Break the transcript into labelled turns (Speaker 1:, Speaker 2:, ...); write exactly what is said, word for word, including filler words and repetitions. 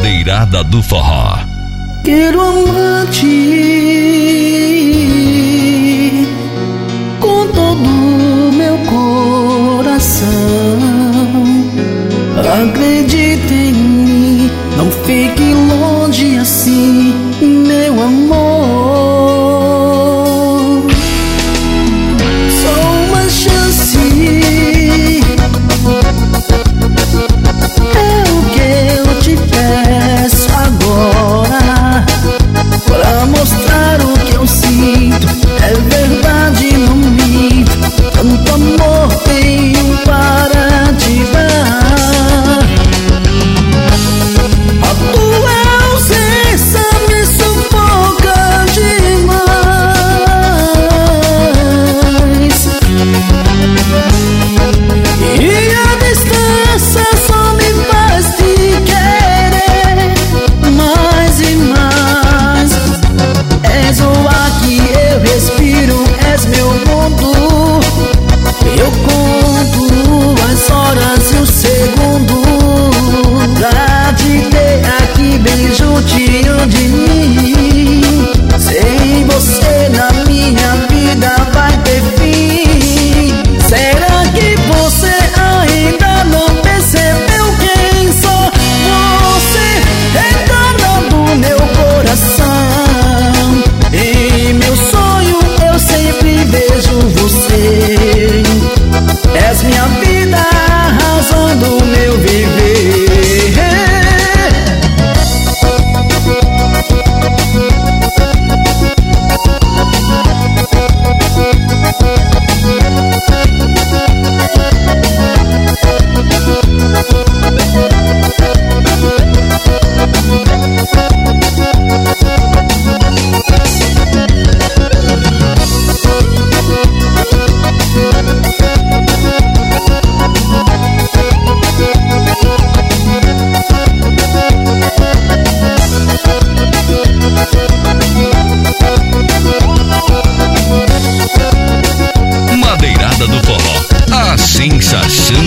Speaker 1: Madeirada do Forró.
Speaker 2: Quero amar-te com todo o meu coração. Acredite em mim, não fique longe assim, meu amor. Só uma chance é o que eu te peço agora, pra mostrar o que eu sinto. É verdade, não minto, tanto amor tenho para te dar. A tua ausência me sufoca demais, e a distância só me faz te querer mais e mais. És o ar que eu respiro, és meu mundo. Eu conto as horas e os segundos pra te ter aqui bem juntinho de mim. Sem você na minha vida vai ter fim. Será que você ainda não percebeu quem sou? Você é dona do meu coração. Em meu sonho eu sempre vejo você. És minha vida, a razão do meu viver.
Speaker 1: Madeirada do Forró, a sensação